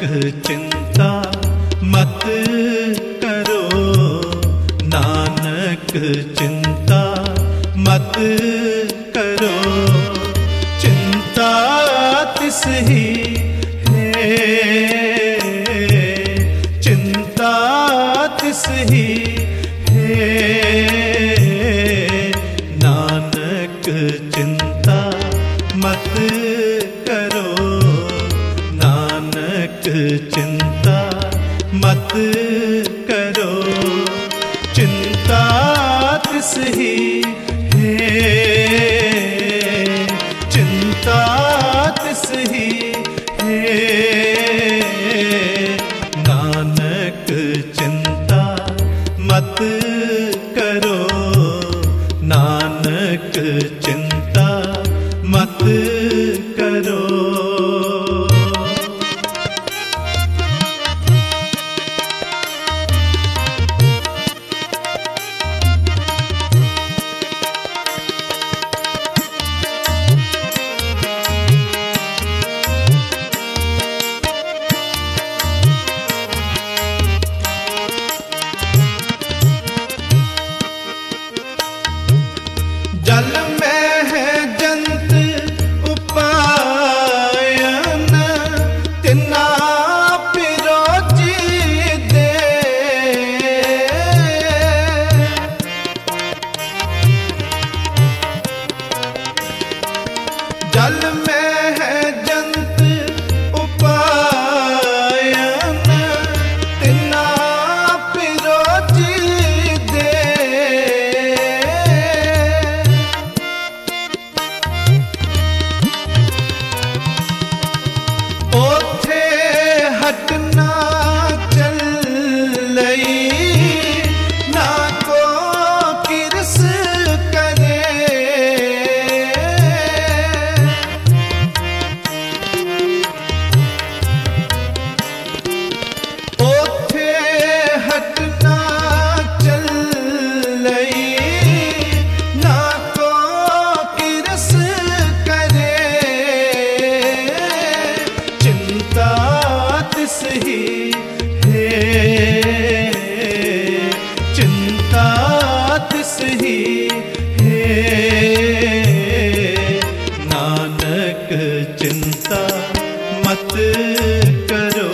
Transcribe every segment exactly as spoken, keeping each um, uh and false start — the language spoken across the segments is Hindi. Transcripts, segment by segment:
चिंता मत करो, नानक चिंता मत करो। चिंता तिस ही है, चिंता तिस ही है। नानक चिंता मत करो, नानक चिंता मत करो। चिंता तिस ही है, चिंता तिस ही है। नानक चिंता मत करो, नानक चिंता मत करो। जल में है जंत उपायन, तिना पिरोजी दे। जल में है जंत उपायन, तिना पिरोजी दे। ओथे हटना चलई, ना को किरस करे। ओथे हटना चलई, ना को किरस करे। चिंता तिस ही है, चिंता तिस ही है। नानक चिंता मत करो,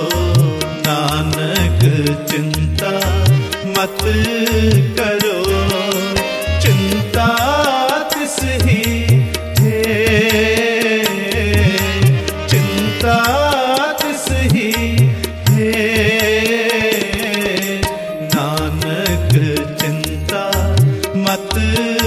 नानक चिंता मत करो। चिंता तिस ही है, चिंता तिस ही है। नानक चिंता मत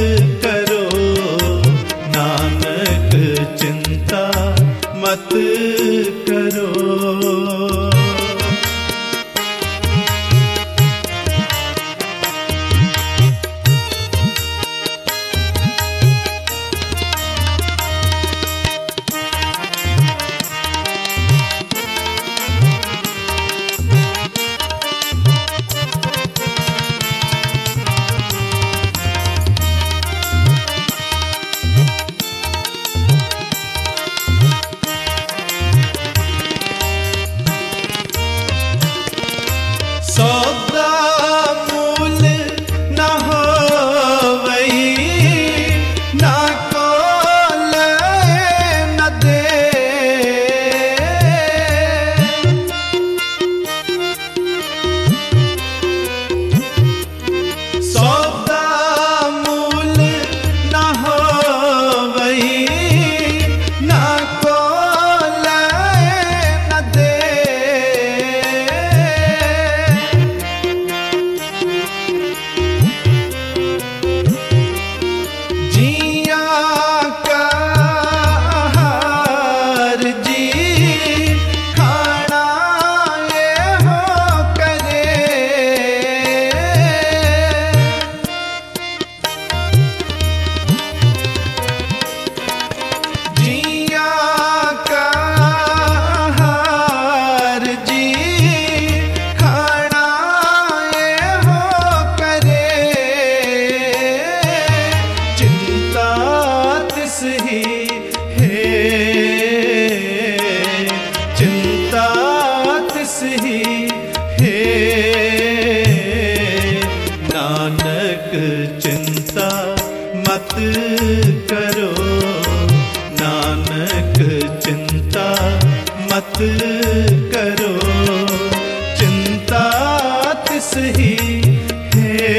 चिंता मत करो, नानक चिंता मत करो, चिंता तिस ही है,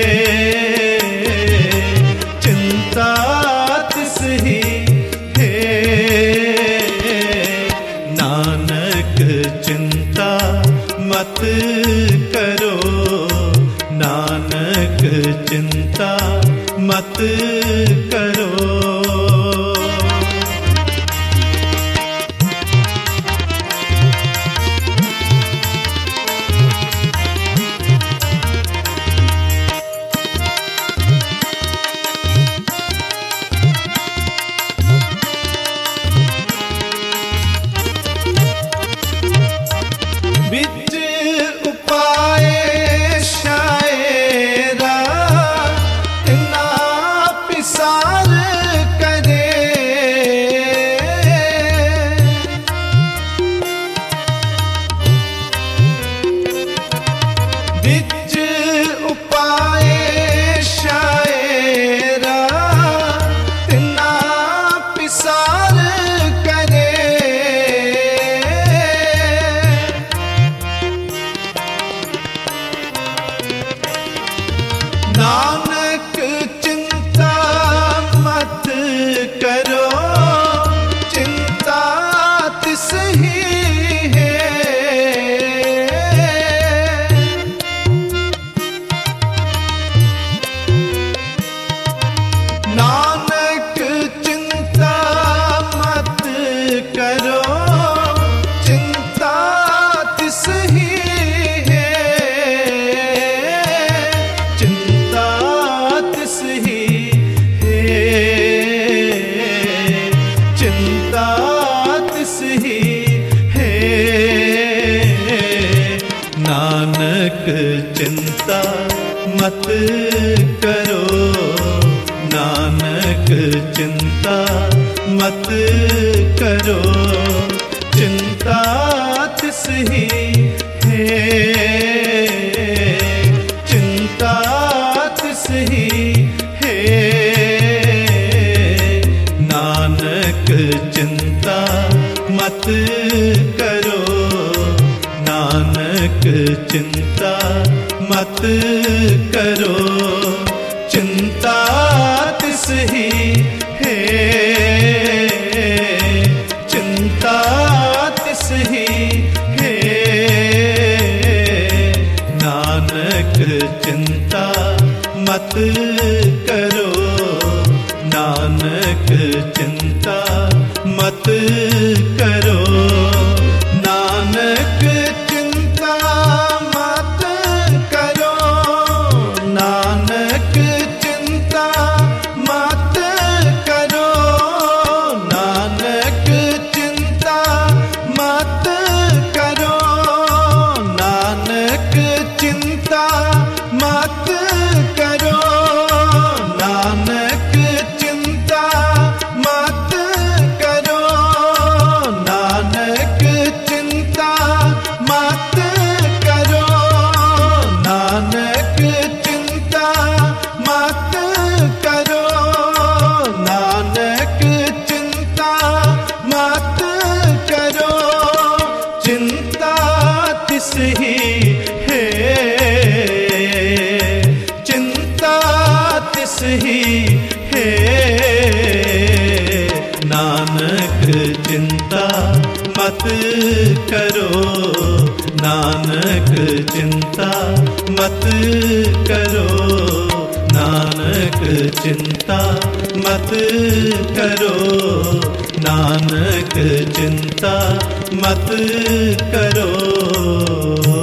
चिंता तिस ही है। नानक चिंता मत करो, नानक चिंता मत करो। बिच उपाय शायरा ना पिसार करे, बिच उपाय शायरा ना पिसार करे। नानक चिंता मत करो, चिंता तिस ही है। नानक चिंता मत करो, चिंता तिस ही है, चिंता तिस ही है, चिंता तिस ही है। नानक चिंता मत करो, नानक चिंता मत करो, चिंता तिस ही है, चिंता तिस ही है। नानक चिंता मत करो, नानक चिंता मत करो, चिंता तिस ही है, चिंता तिस ही है। नानक चिंता मत करो, नानक चिंता मत करो, नानक चिंता मत करो, नानक चिंता मत करो, नानक चिंता मत करो, नानक चिंता मत करो, नानक चिंता मत करो, नानक चिंता मत करो, नानक चिंता मत करो, नानक चिंता मत करो, चिंता तिस ही है, चिंता तिस ही है। नानक चिंता मत करो, नानक चिंता मत करो, नानक चिंता मत करो, नानक चिंता मत करो।